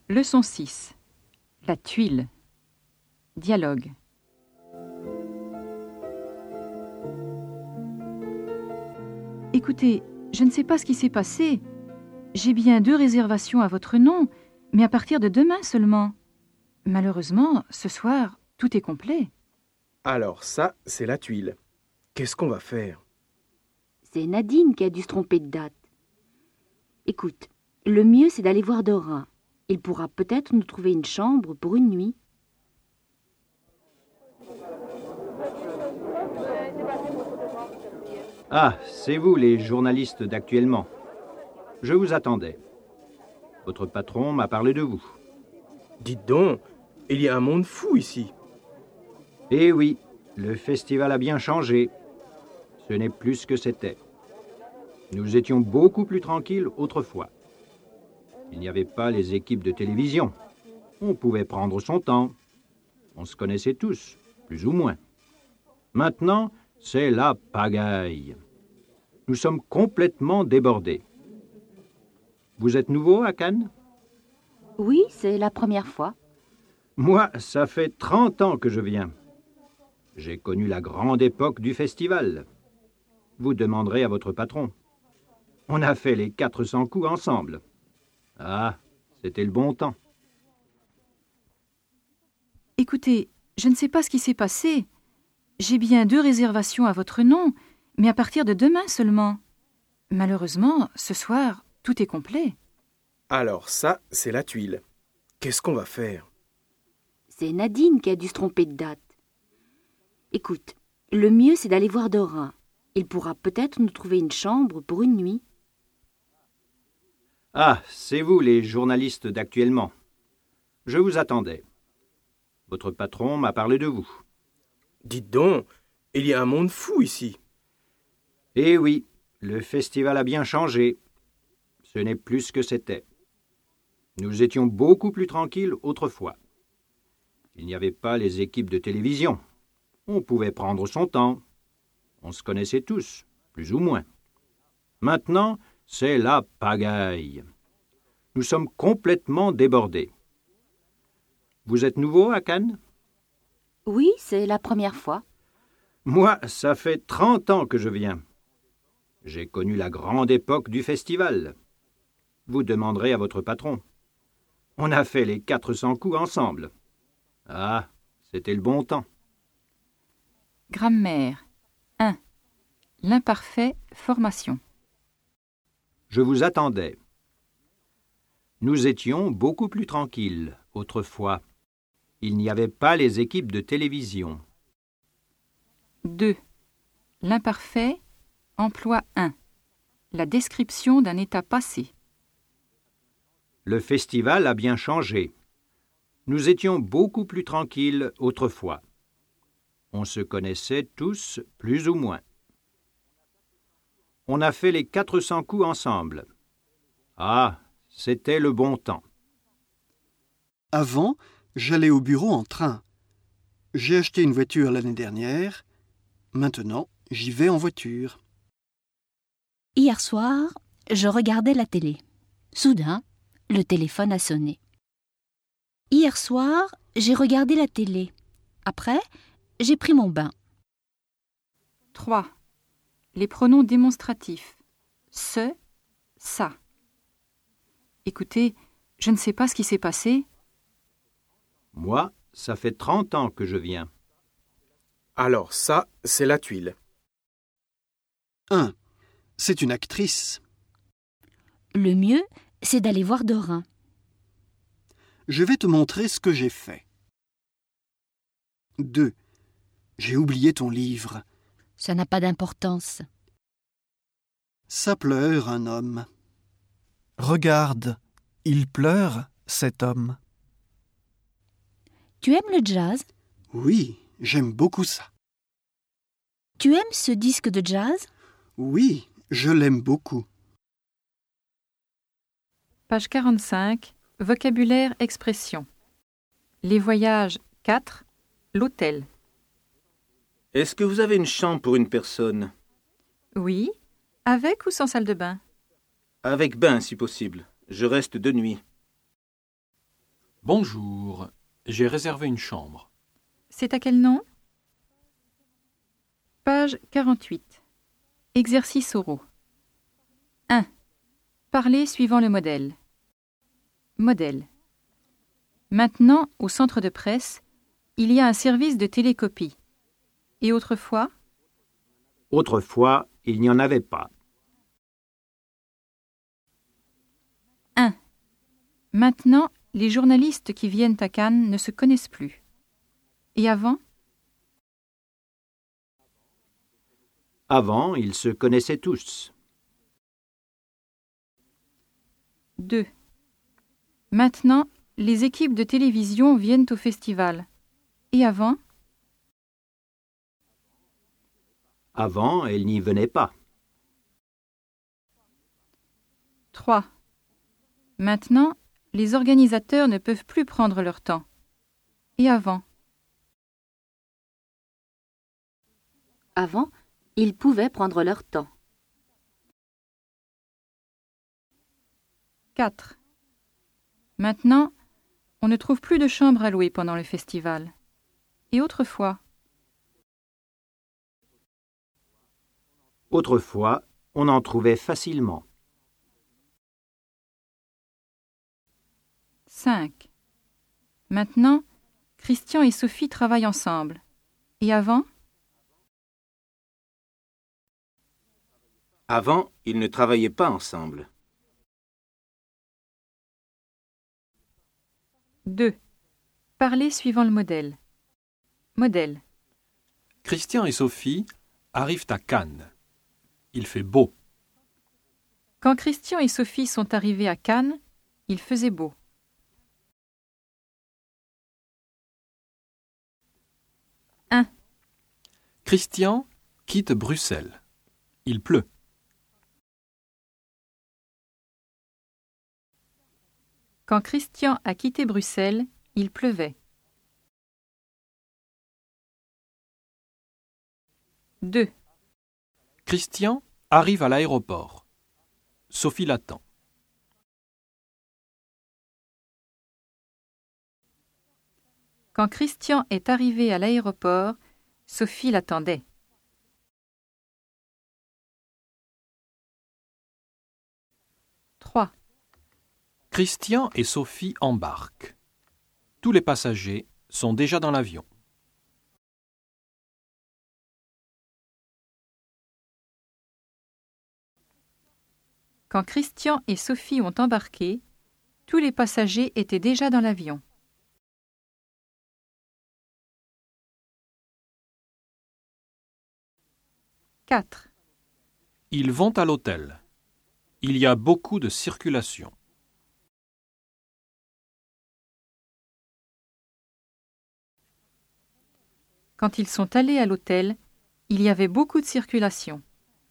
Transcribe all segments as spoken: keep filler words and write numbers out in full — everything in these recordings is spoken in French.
Leçon six. La tuile. Dialogue. Écoutez, je ne sais pas ce qui s'est passé. J'ai bien deux réservations à votre nom, mais à partir de demain seulement. Malheureusement, ce soir, tout est complet. Alors ça, c'est la tuile. Qu'est-ce qu'on va faire? C'est Nadine qui a dû se tromper de date. Écoute, le mieux c'est d'aller voir Dora. Il pourra peut-être nous trouver une chambre pour une nuit. Ah, c'est vous les journalistes d'Actuellement. Je vous attendais. Votre patron m'a parlé de vous. Dites donc, il y a un monde fou ici. Eh oui, le festival a bien changé. Ce n'est plus ce que c'était. Nous étions beaucoup plus tranquilles autrefois. Il n'y avait pas les équipes de télévision. On pouvait prendre son temps. On se connaissait tous, plus ou moins. Maintenant, c'est la pagaille. Nous sommes complètement débordés. Vous êtes nouveau à Cannes? Oui, c'est la première fois. Moi, ça fait trente ans que je viens. J'ai connu la grande époque du festival. Vous demanderez à votre patron. On a fait les quatre cents coups ensemble. Ah, c'était le bon temps. Écoutez, je ne sais pas ce qui s'est passé. J'ai bien deux réservations à votre nom, mais à partir de demain seulement. Malheureusement, ce soir, tout est complet. Alors ça, c'est la tuile. Qu'est-ce qu'on va faire? C'est Nadine qui a dû se tromper de date. Écoute, le mieux c'est d'aller voir Dora. Il pourra peut-être nous trouver une chambre pour une nuit. Ah, c'est vous les journalistes d'Actuellement. Je vous attendais. Votre patron m'a parlé de vous. Dites donc, il y a un monde fou ici. Eh oui, le festival a bien changé. Ce n'est plus ce que c'était. Nous étions beaucoup plus tranquilles autrefois. Il n'y avait pas les équipes de télévision. On pouvait prendre son temps. On se connaissait tous, plus ou moins. Maintenant, c'est la pagaille. Nous sommes complètement débordés. Vous êtes nouveau à Cannes? Oui, c'est la première fois. Moi, ça fait trente ans que je viens. J'ai connu la grande époque du festival. Vous demanderez à votre patron. On a fait les quatre cents coups ensemble. Ah, c'était le bon temps. Grammaire. un. L'imparfait, formation. Je vous attendais. Nous étions beaucoup plus tranquilles autrefois. Il n'y avait pas les équipes de télévision. deux. L'imparfait, emploi un. La description d'un état passé. Le festival a bien changé. Nous étions beaucoup plus tranquilles autrefois. On se connaissait tous, plus ou moins. On a fait les quatre cents coups ensemble. Ah, c'était le bon temps. Avant, j'allais au bureau en train. J'ai acheté une voiture l'année dernière. Maintenant, j'y vais en voiture. Hier soir, je regardais la télé. Soudain, le téléphone a sonné. Hier soir, j'ai regardé la télé. Après, j'ai pris mon bain. trois. Les pronoms démonstratifs. Ce, ça. Écoutez, je ne sais pas ce qui s'est passé. Moi, ça fait trente ans que je viens. Alors ça, c'est la tuile. un. C'est une actrice. Le mieux, c'est d'aller voir Dora. Je vais te montrer ce que j'ai fait. deux. J'ai oublié ton livre. Ça n'a pas d'importance. Ça pleure, un homme. Regarde, il pleure, cet homme. Tu aimes le jazz? Oui, j'aime beaucoup ça. Tu aimes ce disque de jazz? Oui, je l'aime beaucoup. Page quarante-cinq. Vocabulaire, expression. Les voyages quatre. L'hôtel. Est-ce que vous avez une chambre pour une personne? Oui. Avec ou sans salle de bain? Avec bain, si possible. Je reste de nuit. Bonjour, j'ai réservé une chambre. C'est à quel nom? Page quarante-huit. Exercice oraux. un. Parler suivant le modèle. Modèle. Maintenant, au centre de presse, il y a un service de télécopie. Et autrefois? Autrefois, il n'y en avait pas. un. Maintenant, les journalistes qui viennent à Cannes ne se connaissent plus. Et avant? Avant, ils se connaissaient tous. deux. Maintenant, les équipes de télévision viennent au festival. Et avant? Avant, elles n'y venaient pas. trois. Maintenant, les organisateurs ne peuvent plus prendre leur temps. Et avant? Avant, ils pouvaient prendre leur temps. quatre. Maintenant, on ne trouve plus de chambres à louer pendant le festival. Et autrefois? Autrefois, on en trouvait facilement. cinq. Maintenant, Christian et Sophie travaillent ensemble. Et avant? Avant, ils ne travaillaient pas ensemble. deux. Parler suivant le modèle. Modèle. Christian et Sophie arrivent à Cannes. Il fait beau. Quand Christian et Sophie sont arrivés à Cannes, il faisait beau. un. Christian quitte Bruxelles. Il pleut. Quand Christian a quitté Bruxelles, il pleuvait. deux. Christian arrive à l'aéroport. Sophie l'attend. Quand Christian est arrivé à l'aéroport, Sophie l'attendait. trois. Christian et Sophie embarquent. Tous les passagers sont déjà dans l'avion. Quand Christian et Sophie ont embarqué, tous les passagers étaient déjà dans l'avion. quatre. Ils vont à l'hôtel. Il y a beaucoup de circulation. Quand ils sont allés à l'hôtel, il y avait beaucoup de circulation.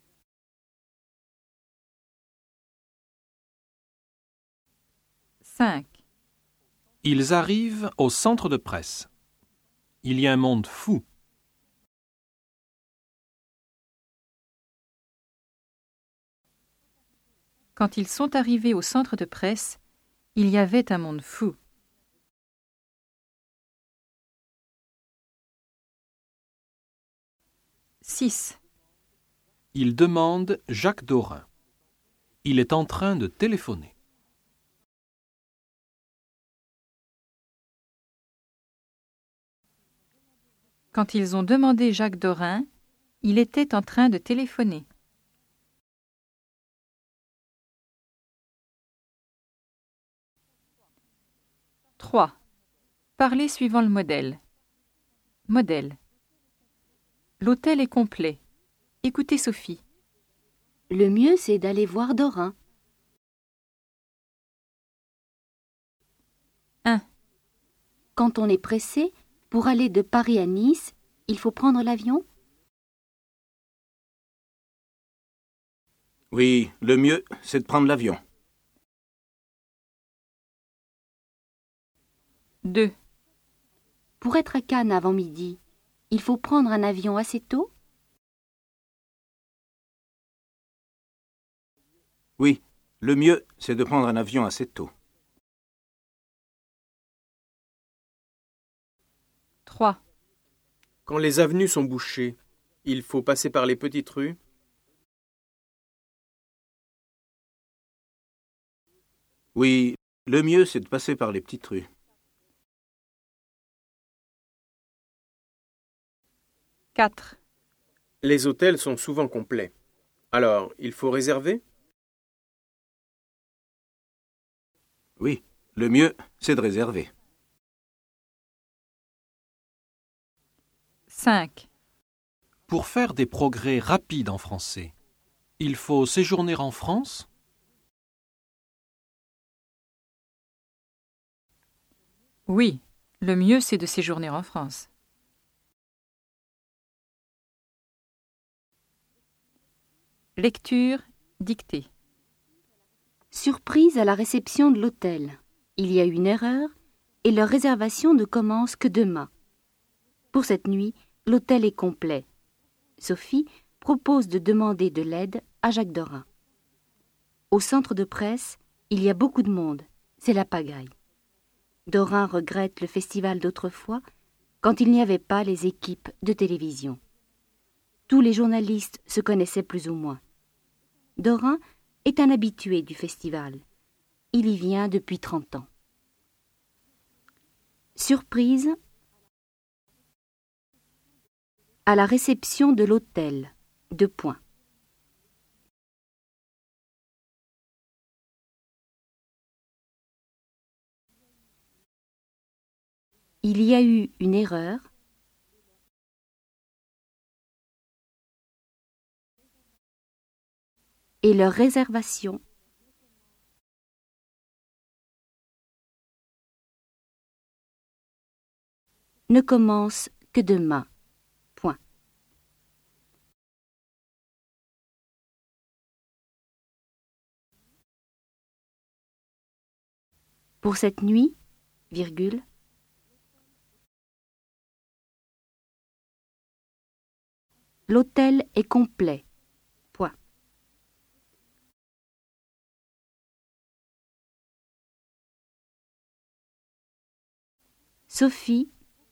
cinq. Ils arrivent au centre de presse. Il y a un monde fou. Quand ils sont arrivés au centre de presse, il y avait un monde fou. six. Ils demandent Jacques Dorin. Il est en train de téléphoner. Quand ils ont demandé Jacques Dorin, il était en train de téléphoner. trois. Parler suivant le modèle. Modèle. L'hôtel est complet. Écoutez Sophie. Le mieux, c'est d'aller voir Dorin. un. Quand on est pressé, pour aller de Paris à Nice, il faut prendre l'avion? Oui, le mieux, c'est de prendre l'avion. deux. Pour être à Cannes avant midi, il faut prendre un avion assez tôt? Oui, le mieux, c'est de prendre un avion assez tôt. trois. Quand les avenues sont bouchées, il faut passer par les petites rues. Oui, le mieux c'est de passer par les petites rues. quatre. Les hôtels sont souvent complets. Alors, il faut réserver? Oui, le mieux c'est de réserver. cinq. Pour faire des progrès rapides en français, il faut séjourner en France? Oui, le mieux c'est de séjourner en France. Lecture, dictée. Surprise à la réception de l'hôtel. Il y a une erreur et leur réservation ne commence que demain. Pour cette nuit, l'hôtel est complet. Sophie propose de demander de l'aide à Jacques Dorin. Au centre de presse, il y a beaucoup de monde. C'est la pagaille. Dorin regrette le festival d'autrefois quand il n'y avait pas les équipes de télévision. Tous les journalistes se connaissaient plus ou moins. Dorin est un habitué du festival. Il y vient depuis trente ans. Surprise à la réception de l'hôtel. Deux points. Il y a eu une erreur. Et leur réservation ne commence que demain. Point. Pour cette nuit, virgule, l'hôtel est complet. Point. Sophie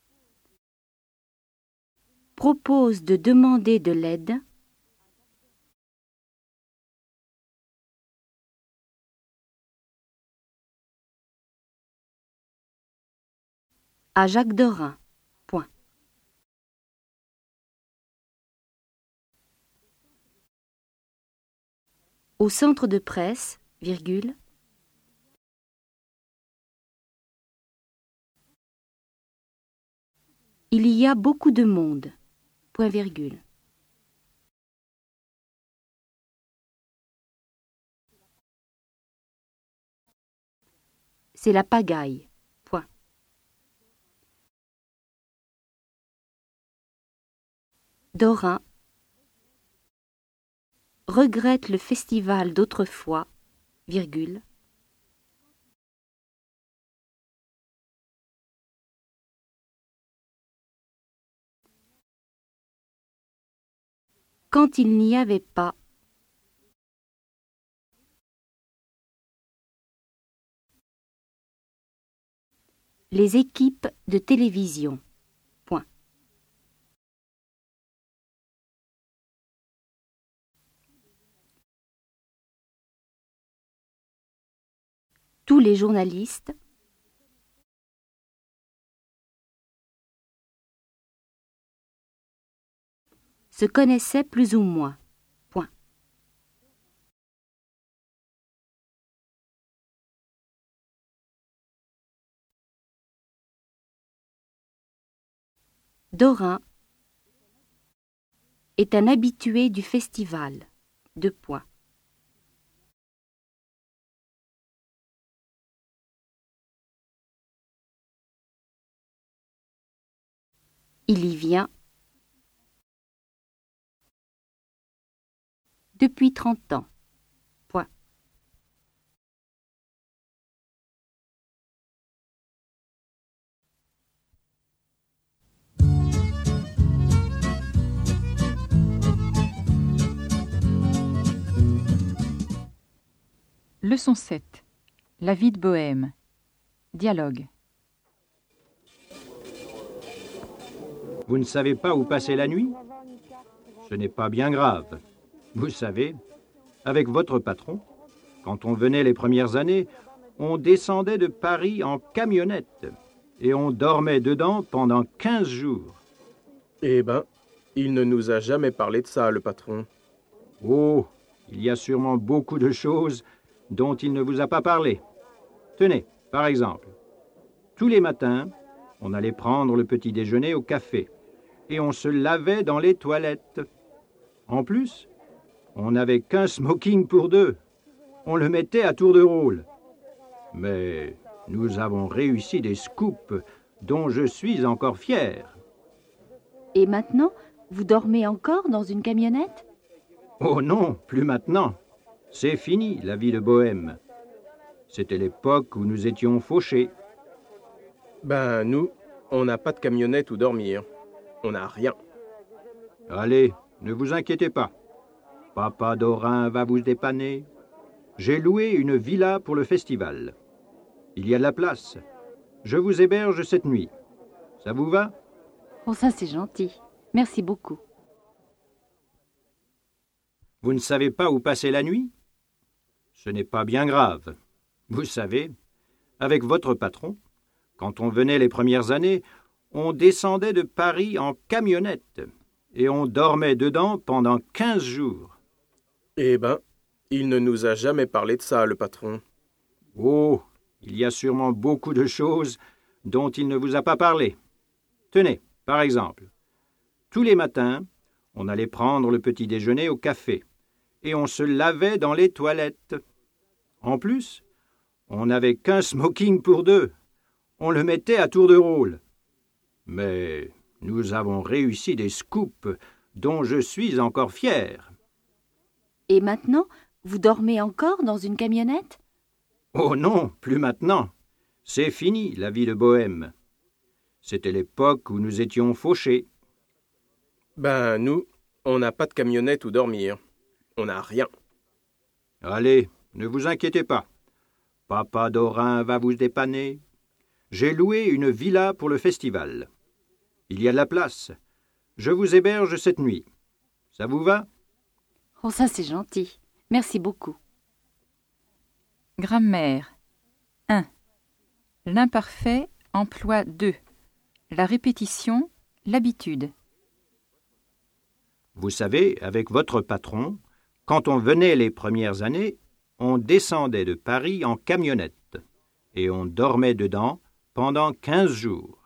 propose de demander de l'aide à Jacques Dorin. Point. Au centre de presse, virgule, il y a beaucoup de monde. Point virgule. C'est la pagaille. Point. Dorin regrette le festival d'autrefois, virgule, quand il n'y avait pas les équipes de télévision. Point. Tous les journalistes se connaissaient plus ou moins. Point. Dorin est un habitué du festival. Deux points. Il y vient depuis trente ans. Point. Leçon sept. La vie de Bohème. Dialogue. Vous ne savez pas où passer la nuit? Ce n'est pas bien grave. Vous savez, avec votre patron, quand on venait les premières années, on descendait de Paris en camionnette et on dormait dedans pendant quinze jours. Eh ben, il ne nous a jamais parlé de ça, le patron. Oh, il y a sûrement beaucoup de choses dont il ne vous a pas parlé. Tenez, par exemple, tous les matins, on allait prendre le petit déjeuner au café et on se lavait dans les toilettes. En plus, on n'avait qu'un smoking pour deux. On le mettait à tour de rôle. Mais nous avons réussi des scoops dont je suis encore fier. Et maintenant, vous dormez encore dans une camionnette? Oh non, plus maintenant. C'est fini, la vie de bohème. C'était l'époque où nous étions fauchés. Ben, nous, on n'a pas de camionnette où dormir. On n'a rien. Allez, ne vous inquiétez pas. Papa Dorin va vous dépanner. J'ai loué une villa pour le festival. Il y a de la place. Je vous héberge cette nuit. Ça vous va? Oh, ça c'est gentil. Merci beaucoup. Vous ne savez pas où passer la nuit? Ce n'est pas bien grave. Vous savez, avec votre patron, quand on venait les premières années, on descendait de Paris en camionnette et on dormait dedans pendant quinze jours. Eh ben, il ne nous a jamais parlé de ça, le patron. Oh, il y a sûrement beaucoup de choses dont il ne vous a pas parlé. Tenez, par exemple, tous les matins, on allait prendre le petit déjeuner au café et on se lavait dans les toilettes. En plus, on n'avait qu'un smoking pour deux. On le mettait à tour de rôle. Mais nous avons réussi des scoops dont je suis encore fier. Et maintenant, vous dormez encore dans une camionnette? Oh non, plus maintenant. C'est fini, la vie de bohème. C'était l'époque où nous étions fauchés. Ben, nous, on n'a pas de camionnette où dormir. On n'a rien. Allez, ne vous inquiétez pas. Papa Dorin va vous dépanner. J'ai loué une villa pour le festival. Il y a de la place. Je vous héberge cette nuit. Ça vous va? Oh, ça c'est gentil. Merci beaucoup. Grammaire. un. L'imparfait emploie deux. La répétition, l'habitude. Vous savez, avec votre patron, quand on venait les premières années, on descendait de Paris en camionnette et on dormait dedans pendant quinze jours.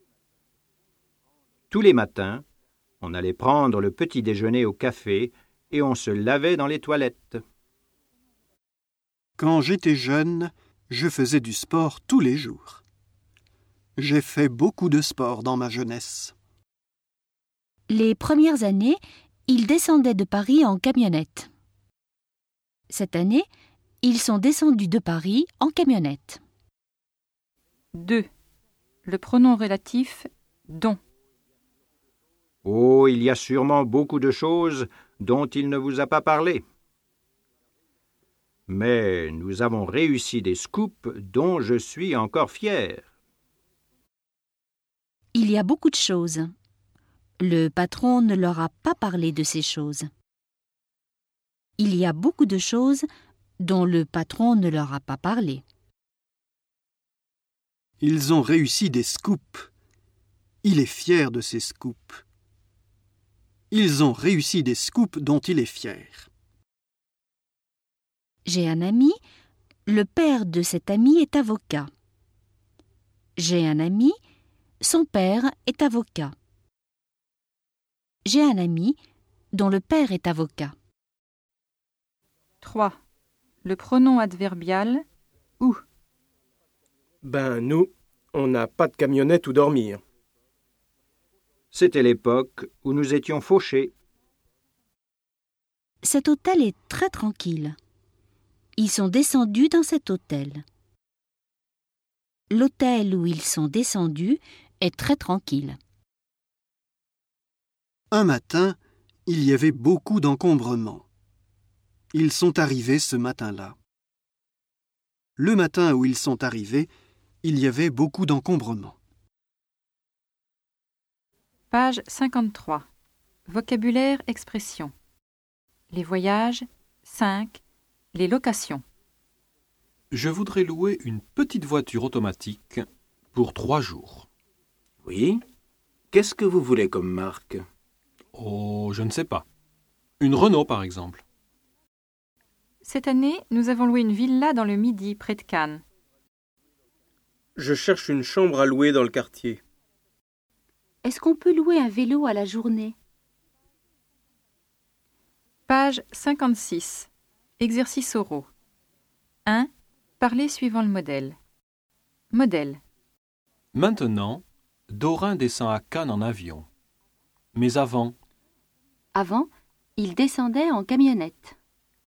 Tous les matins, on allait prendre le petit déjeuner au café et on se lavait dans les toilettes. Quand j'étais jeune, je faisais du sport tous les jours. J'ai fait beaucoup de sport dans ma jeunesse. Les premières années, ils descendaient de Paris en camionnette. Cette année, ils sont descendus de Paris en camionnette. deux. Le pronom relatif dont. Oh, il y a sûrement beaucoup de choses dont il ne vous a pas parlé. Mais nous avons réussi des scoops dont je suis encore fier. Il y a beaucoup de choses. Le patron ne leur a pas parlé de ces choses. Il y a beaucoup de choses dont le patron ne leur a pas parlé. Ils ont réussi des scoops. Il est fier de ces scoops. Ils ont réussi des scoops dont il est fier. J'ai un ami, le père de cet ami est avocat. J'ai un ami, son père est avocat. J'ai un ami dont le père est avocat. trois. Le pronom adverbial où. Ben, nous, on n'a pas de camionnette où dormir. C'était l'époque où nous étions fauchés. Cet hôtel est très tranquille. Ils sont descendus dans cet hôtel. L'hôtel où ils sont descendus est très tranquille. Un matin, il y avait beaucoup d'encombrements. Ils sont arrivés ce matin-là. Le matin où ils sont arrivés, il y avait beaucoup d'encombrements. Page cinquante-trois. Vocabulaire, expression. Les voyages, cinq. Les locations. Je voudrais louer une petite voiture automatique pour trois jours. Oui. Qu'est-ce que vous voulez comme marque? Oh, je ne sais pas. Une Renault, par exemple. Cette année, nous avons loué une villa dans le Midi, près de Cannes. Je cherche une chambre à louer dans le quartier. Est-ce qu'on peut louer un vélo à la journée? Page cinquante-six. Exercice oraux. un. Parler suivant le modèle. Modèle. Maintenant, Dorin descend à Cannes en avion. Mais avant, Avant, il descendait en camionnette.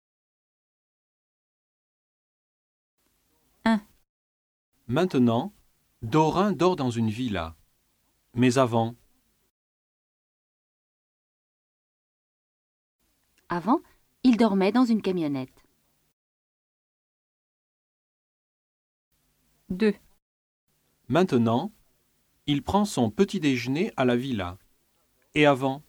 maintenant, Dorin dort dans une villa. Mais avant, Avant, il dormait dans une camionnette. deux. maintenant, il prend son petit déjeuner à la villa. Et avant,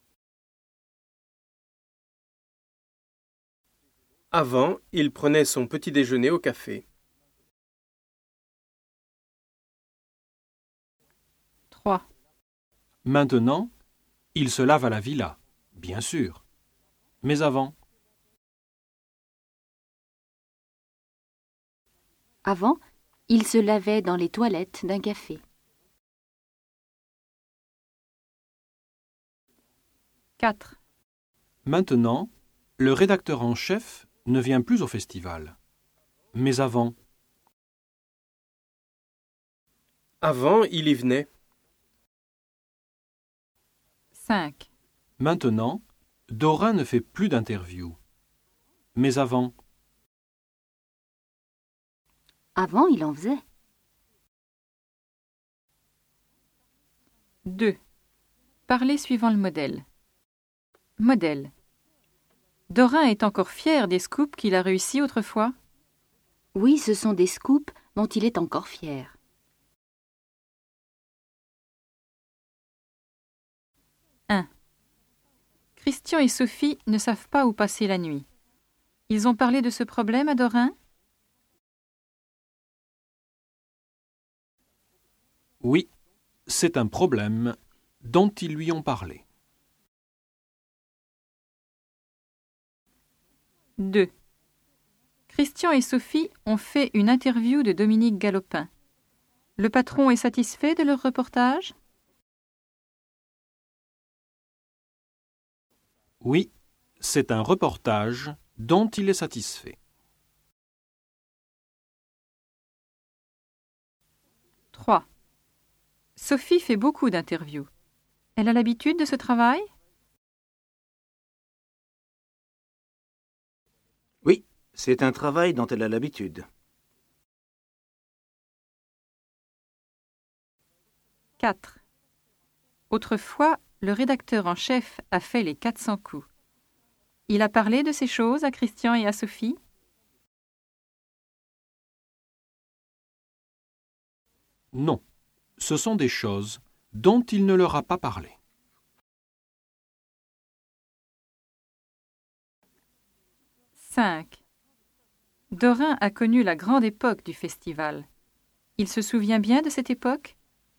Avant, il prenait son petit déjeuner au café. trois. maintenant, il se lave à la villa, bien sûr. Mais avant, Avant, il se lavait dans les toilettes d'un café. quatre. maintenant, le rédacteur en chef ne vient plus au festival. Mais avant, Avant, il y venait. cinq. maintenant, Dorin ne fait plus d'interviews. Mais avant, Avant, il en faisait. deux. Parler suivant le modèle. Modèle. Dorin est encore fier des scoops qu'il a réussi autrefois. Oui, ce sont des scoops dont il est encore fier. un. Christian et Sophie ne savent pas où passer la nuit. Ils ont parlé de ce problème à Dorin? oui, c'est un problème dont ils lui ont parlé. deux. Christian et Sophie ont fait une interview de Dominique Galopin. Le patron est satisfait de leur reportage? Oui, c'est un reportage dont il est satisfait. trois. Sophie fait beaucoup d'interviews. Elle a l'habitude de ce travail? Oui, c'est un travail dont elle a l'habitude. quatre. Autrefois, le rédacteur en chef a fait les quatre cents coups. Il a parlé de ces choses à Christian et à Sophie? Non, ce sont des choses dont il ne leur a pas parlé. cinq. Dorin a connu la grande époque du festival. Il se souvient bien de cette époque?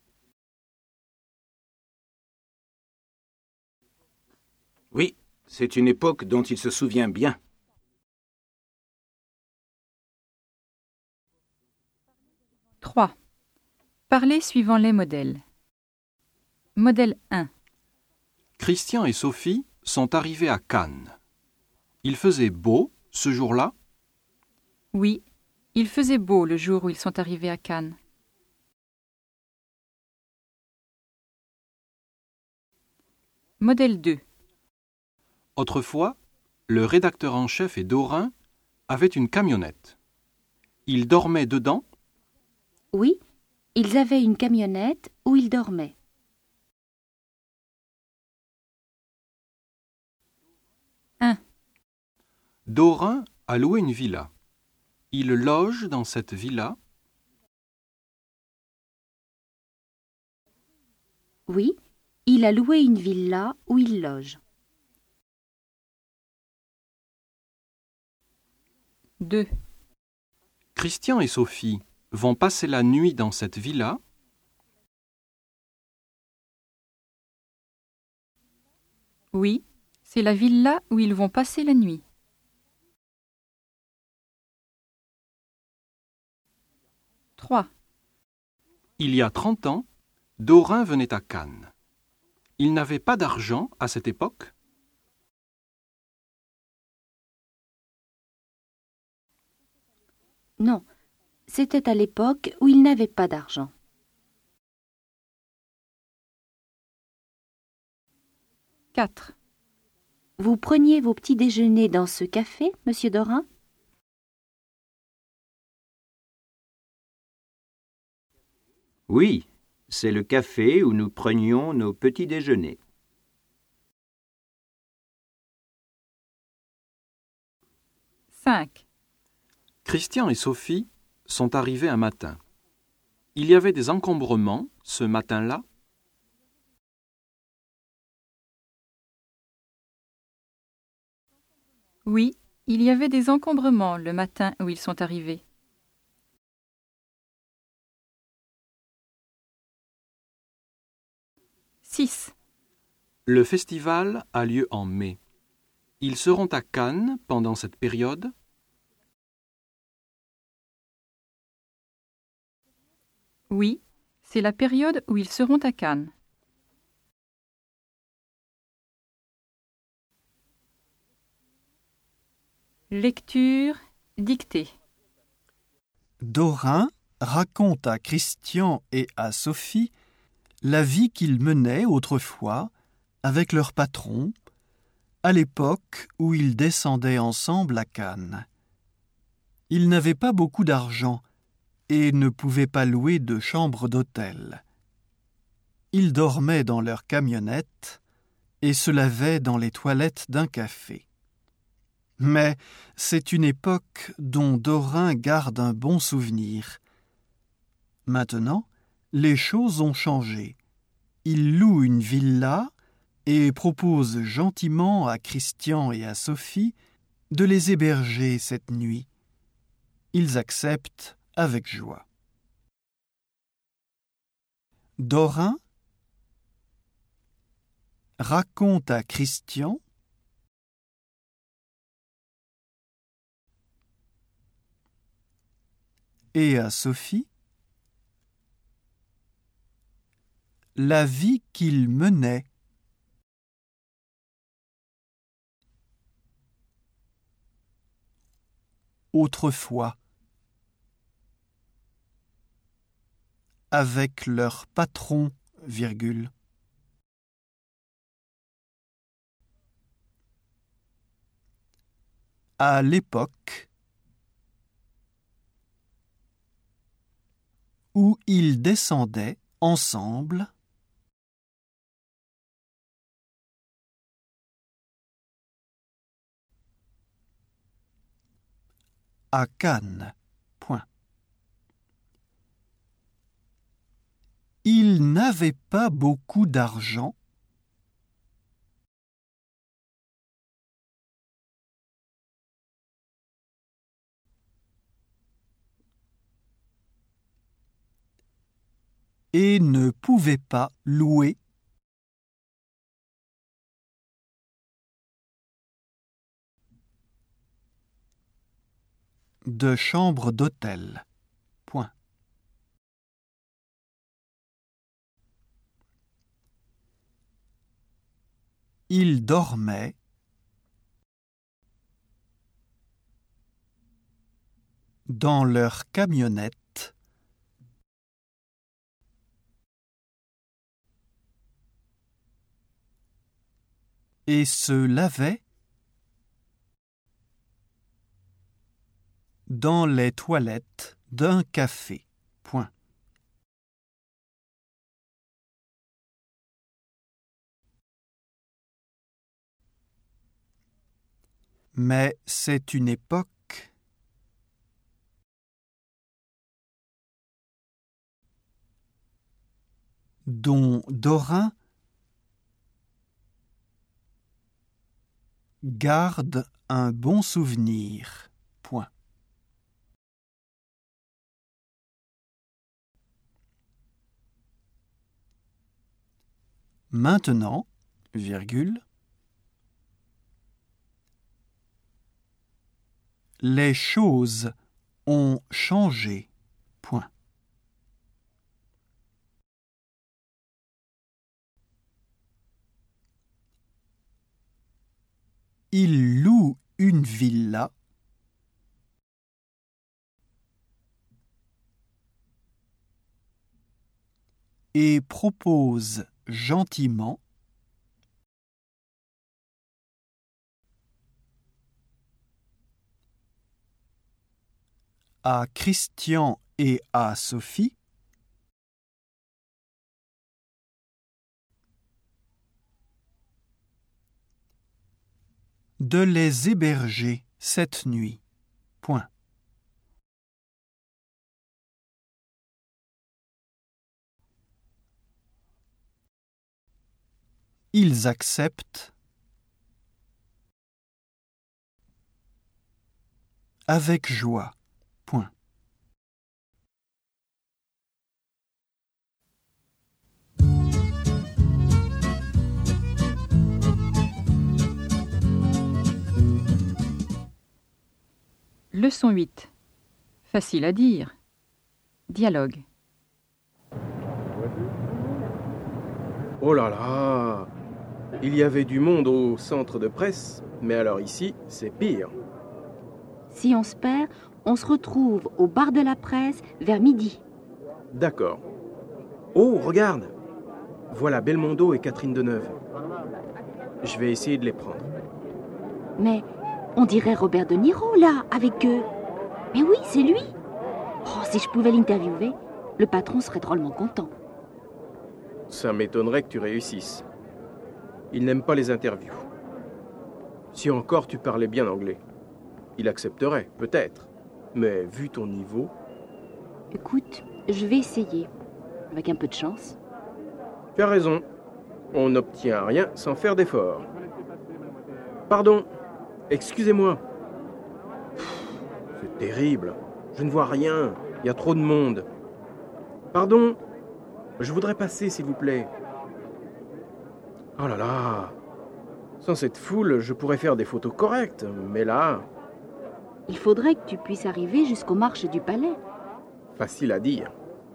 Oui, c'est une époque dont il se souvient bien. trois. Parler suivant les modèles. Modèle un. Christian et Sophie sont arrivés à Cannes. Il faisait beau ce jour-là? Oui, il faisait beau le jour où ils sont arrivés à Cannes. Modèle deux. Autrefois, le rédacteur en chef et Dorin avaient une camionnette. Ils dormaient dedans? Oui, ils avaient une camionnette où ils dormaient. un. Dorin a loué une villa. Il loge dans cette villa? Oui, Il a loué une villa où il loge. deux. Christian et Sophie vont passer la nuit dans cette villa. Oui, c'est la villa où ils vont passer la nuit. trois. Il y a trente ans, Dorin venait à Cannes. Il n'avait pas d'argent à cette époque. Non, c'était à l'époque où il n'avait pas d'argent. quatre. Vous preniez vos petits déjeuners dans ce café, monsieur Dorin? Oui, c'est le café où nous prenions nos petits déjeuners. cinq. Christian et Sophie sont arrivés un matin. Il y avait des encombrements ce matin-là. Oui, il y avait des encombrements le matin où ils sont arrivés. six. Le festival a lieu en mai. Ils seront à Cannes pendant cette période. Oui, c'est la période où ils seront à Cannes. Lecture dictée. Dorin raconte à Christian et à Sophie la vie qu'ils menaient autrefois avec leur patron, à l'époque où ils descendaient ensemble à Cannes. Ils n'avaient pas beaucoup d'argent et ne pouvaient pas louer de chambre d'hôtel. Ils dormaient dans leur camionnette et se lavaient dans les toilettes d'un café. Mais c'est une époque dont Dorin garde un bon souvenir. Maintenant, les choses ont changé. Il loue une villa et propose gentiment à Christian et à Sophie de les héberger cette nuit. Ils acceptent avec joie. Dorin raconte à Christian et à Sophie la vie qu'ils menaient. Autrefois, avec leur patron, virgule. À l'époque où ils descendaient ensemble à Cannes. Point. Ils n'avaient pas beaucoup d'argent et ne pouvaient pas louer de chambre d'hôtel. Point. Ils dormaient dans leur camionnette et se lavaient dans les toilettes d'un café. Point. Mais c'est une époque dont Dorin Garde un bon souvenir. Point. Maintenant, virgule, les choses ont changé. Point. Il loue une villa et propose gentiment à Christian et à Sophie de les héberger cette nuit. Point. Ils acceptent avec joie. Point. Leçon huit. Facile à dire. Dialogue. Oh là là! Il y avait du monde au centre de presse, mais alors ici, c'est pire. Si on se perd, on se retrouve au bar de la presse vers midi. D'accord. Oh, regarde! Voilà Belmondo et Catherine Deneuve. Je vais essayer de les prendre. Mais on dirait Robert De Niro, là, avec eux. Mais oui, c'est lui. Oh, si je pouvais l'interviewer, le patron serait drôlement content. Ça m'étonnerait que tu réussisses. Il n'aime pas les interviews. Si encore tu parlais bien anglais, il accepterait, peut-être. Mais vu ton niveau... Écoute, je vais essayer. Avec un peu de chance. Tu as raison. On n'obtient rien sans faire d'efforts. Pardon. Excusez-moi. C'est terrible. Je ne vois rien. Il y a trop de monde. Pardon. Je voudrais passer, s'il vous plaît. Oh là là. Sans cette foule, je pourrais faire des photos correctes. Mais là... Il faudrait que tu puisses arriver jusqu'aux marches du palais. Facile à dire.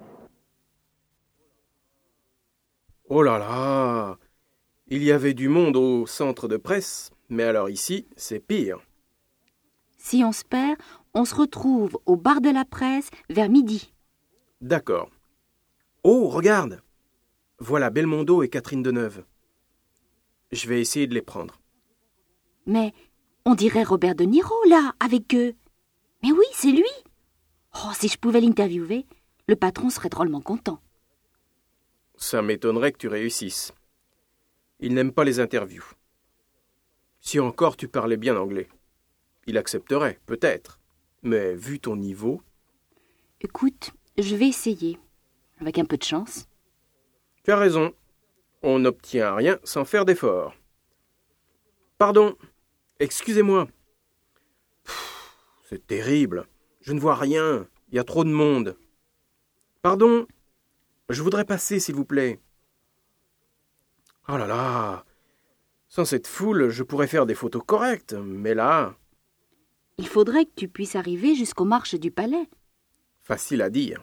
Oh là là. Il y avait du monde au centre de presse, mais alors ici, c'est pire. Si on se perd, on se retrouve au bar de la presse vers midi. D'accord. Oh, regarde! Voilà Belmondo et Catherine Deneuve. Je vais essayer de les prendre. Mais on dirait Robert De Niro, là, avec eux. Mais oui, c'est lui. Oh, si je pouvais l'interviewer, le patron serait drôlement content. Ça m'étonnerait que tu réussisses. Il n'aime pas les interviews. Si encore tu parlais bien anglais, il accepterait, peut-être. Mais vu ton niveau... Écoute, je vais essayer. Avec un peu de chance. Tu as raison. On n'obtient rien sans faire d'efforts. Pardon. Excusez-moi. Pff, c'est terrible. Je ne vois rien. Il y a trop de monde. Pardon. Je voudrais passer, s'il vous plaît. Oh là là. Sans cette foule, je pourrais faire des photos correctes. Mais là... Il faudrait que tu puisses arriver jusqu'aux marches du palais. Facile à dire.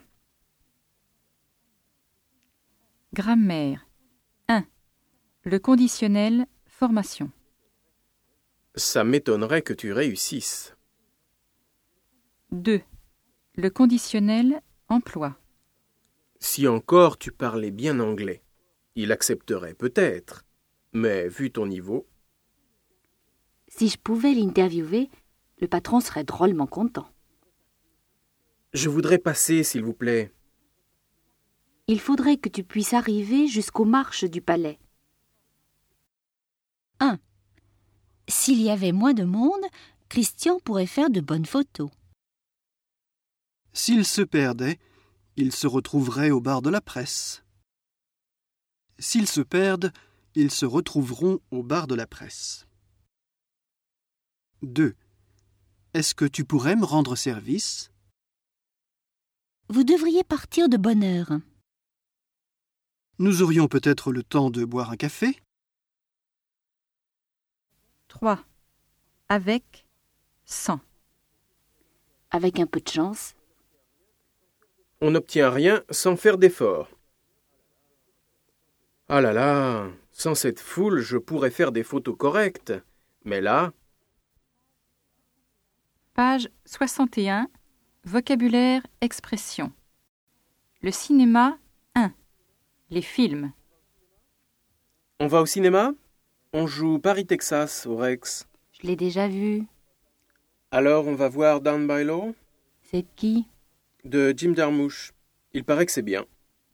Grammaire. un. Le conditionnel formation. Ça m'étonnerait que tu réussisses. deux. Le conditionnel emploi. Si encore tu parlais bien anglais, il accepterait peut-être. Mais vu ton niveau... Si je pouvais l'interviewer, le patron serait drôlement content. Je voudrais passer, s'il vous plaît. Il faudrait que tu puisses arriver jusqu'aux marches du palais. un. S'il y avait moins de monde, Christian pourrait faire de bonnes photos. S'ils se perdaient, ils se retrouveraient au bar de la presse. S'ils se perdent, ils se retrouveront au bar de la presse. deux. Est-ce que tu pourrais me rendre service? Vous devriez partir de bonne heure. Nous aurions peut-être le temps de boire un café? trois. Avec, sans. Avec un peu de chance. On n'obtient rien sans faire d'efforts. Ah là là, sans cette foule, je pourrais faire des photos correctes. Mais là, Page soixante et un. Vocabulaire, expression. Le cinéma, un. Les films. on va au cinéma? On joue Paris-Texas au Rex. Je l'ai déjà vu. Alors on va voir Down by Law C'est de qui? de Jim Jarmusch. Il paraît que c'est bien.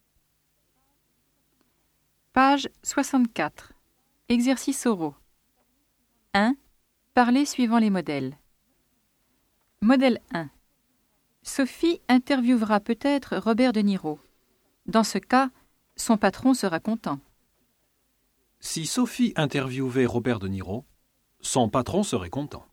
Page soixante-quatre. Exercice oraux. un. Parler suivant les modèles. Modèle un. Sophie interviewera peut-être Robert De Niro. Dans ce cas, son patron sera content. Si Sophie interviewait Robert De Niro, son patron serait content.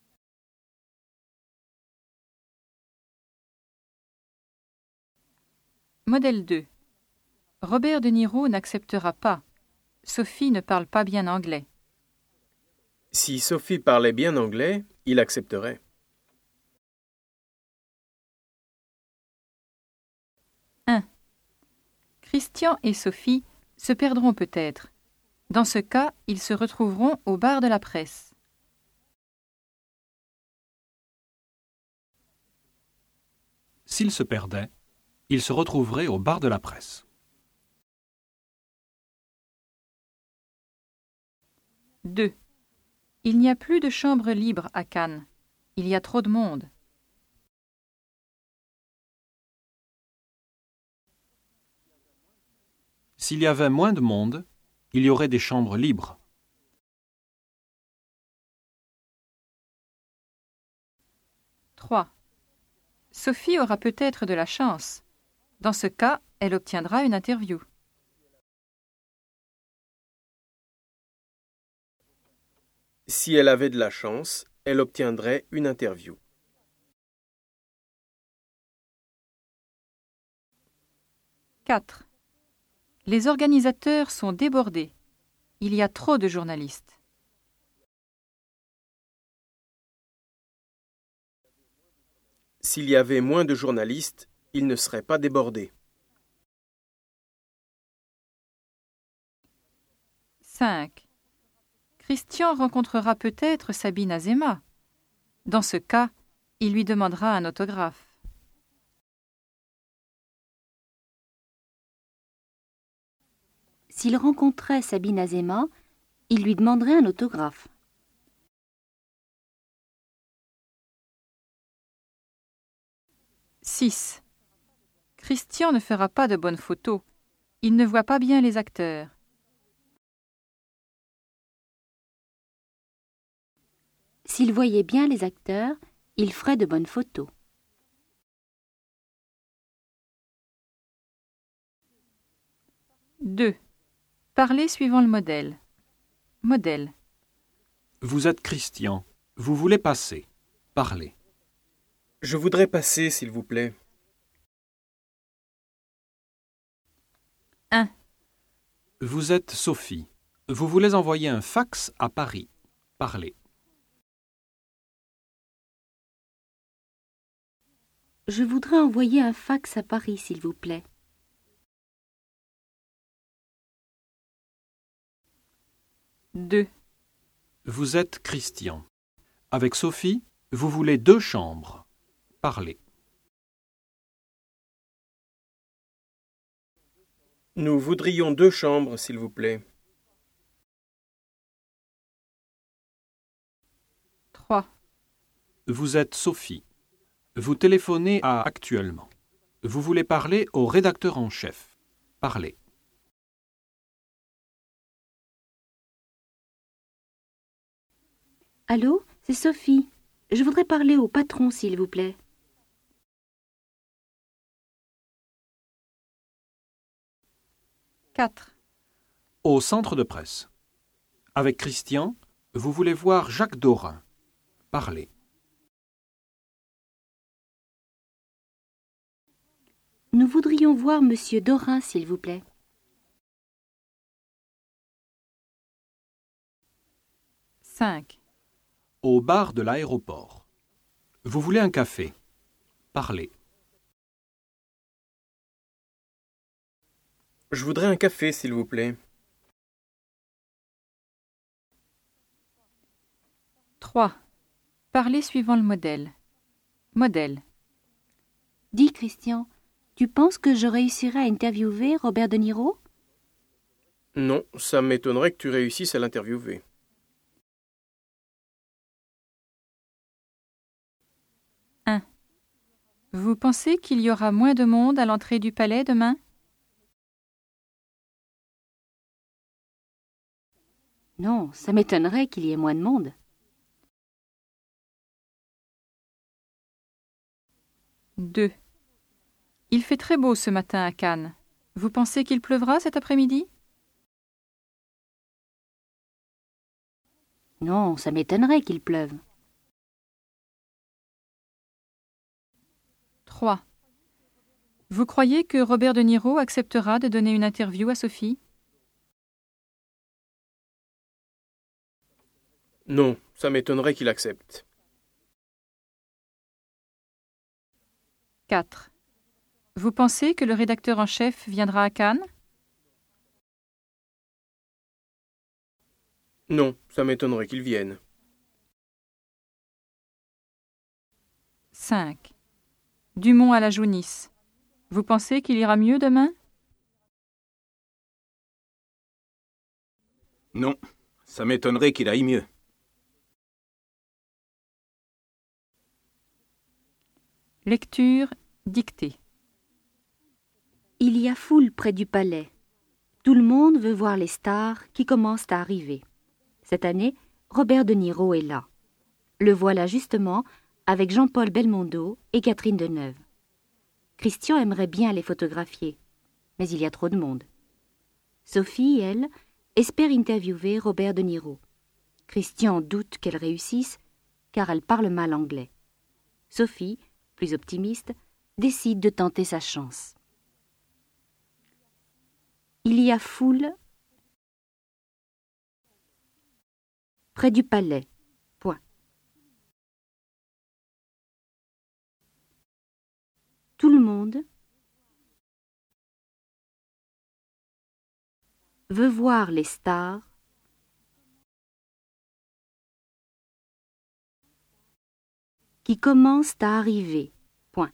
Modèle deux. Robert De Niro n'acceptera pas. Sophie ne parle pas bien anglais. Si Sophie parlait bien anglais, il accepterait. un. Christian et Sophie se perdront peut-être. Dans ce cas, ils se retrouveront au bar de la presse. S'ils se perdaient, ils se retrouveraient au bar de la presse. deux. Il n'y a plus de chambre libre à Cannes. Il y a trop de monde. S'il y avait moins de monde, il y aurait des chambres libres. trois. Sophie aura peut-être de la chance. Dans ce cas, elle obtiendra une interview. Si elle avait de la chance, elle obtiendrait une interview. quatre. Les organisateurs sont débordés. Il y a trop de journalistes. S'il y avait moins de journalistes, ils ne seraient pas débordés. cinq. Christian rencontrera peut-être Sabine Azéma. Dans ce cas, il lui demandera un autographe. S'il rencontrait Sabine Azéma, il lui demanderait un autographe. six. Christian ne fera pas de bonnes photos. Il ne voit pas bien les acteurs. S'il voyait bien les acteurs, il ferait de bonnes photos. deux. Parler suivant le modèle. Modèle. Vous êtes Christian. Vous voulez passer. Parlez. Je voudrais passer, s'il vous plaît. un. Vous êtes Sophie. Vous voulez envoyer un fax à Paris. Parlez. Je voudrais envoyer un fax à Paris, s'il vous plaît. deux. Vous êtes Christian. Avec Sophie, vous voulez deux chambres. Parlez. Nous voudrions deux chambres, s'il vous plaît. trois. Vous êtes Sophie. Vous téléphonez à actuellement. Vous voulez parler au rédacteur en chef. Parlez. Allô, c'est Sophie. Je voudrais parler au patron, s'il vous plaît. quatre. Au centre de presse. Avec Christian, vous voulez voir Jacques Dorin. Parlez. Nous voudrions voir Monsieur Dorin, s'il vous plaît. cinq. Au bar de l'aéroport. Vous voulez un café? Parlez. Je voudrais un café, s'il vous plaît. trois. Parlez suivant le modèle. Modèle. Dis, Christian, tu penses que je réussirai à interviewer Robert De Niro? Non, ça m'étonnerait que tu réussisses à l'interviewer. un. Vous pensez qu'il y aura moins de monde à l'entrée du palais demain? Non, ça m'étonnerait qu'il y ait moins de monde. deux. Il fait très beau ce matin à Cannes. Vous pensez qu'il pleuvra cet après-midi? Non, ça m'étonnerait qu'il pleuve. trois. Vous croyez que Robert De Niro acceptera de donner une interview à Sophie? Non, ça m'étonnerait qu'il accepte. quatre. Vous pensez que le rédacteur en chef viendra à Cannes? Non, ça m'étonnerait qu'il vienne. cinq. Dumont à la jaunisse. Vous pensez qu'il ira mieux demain? Non, ça m'étonnerait qu'il aille mieux. Lecture, dictée. Il y a foule près du palais. Tout le monde veut voir les stars qui commencent à arriver. Cette année, Robert De Niro est là. Le voilà justement avec Jean-Paul Belmondo et Catherine Deneuve. Christian aimerait bien les photographier, mais il y a trop de monde. Sophie, elle, espère interviewer Robert De Niro. Christian doute qu'elle réussisse, car elle parle mal anglais. Sophie, plus optimiste, décide de tenter sa chance. Il y a foule près du palais. Point. Tout le monde veut voir les stars qui commencent à arriver. Point.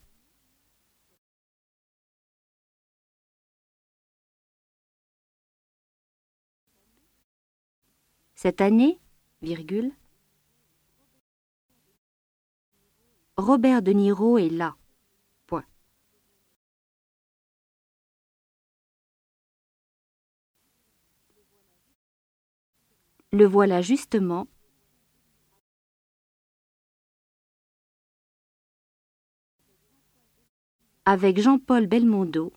Cette année, virgule, Robert De Niro est là. Point. Le voilà justement avec Jean-Paul Belmondo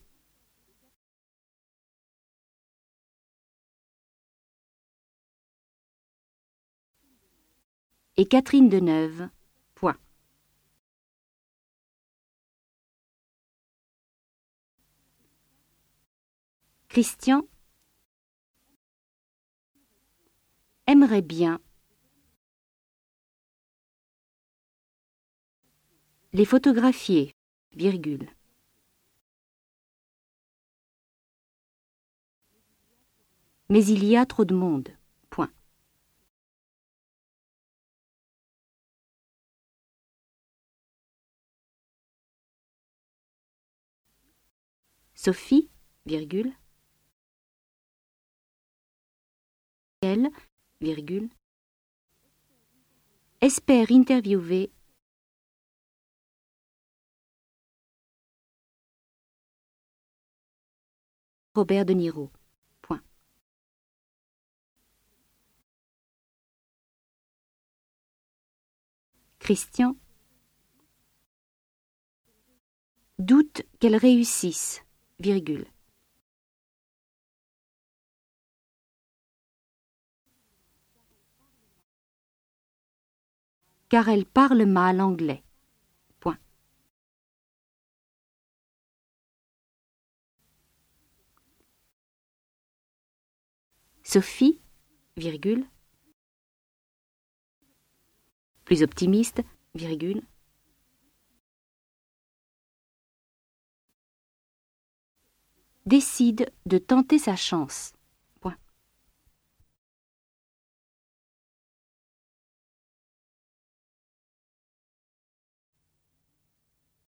et Catherine Deneuve. Point. Christian aimerait bien les photographier, virgule. Mais il y a trop de monde. Point. Sophie, virgule, elle, virgule, espère interviewer Robert De Niro. Point. Christian doute qu'elle réussisse, virgule. car elle parle mal anglais. Point. Sophie, virgule, plus optimiste, virgule, décide de tenter sa chance.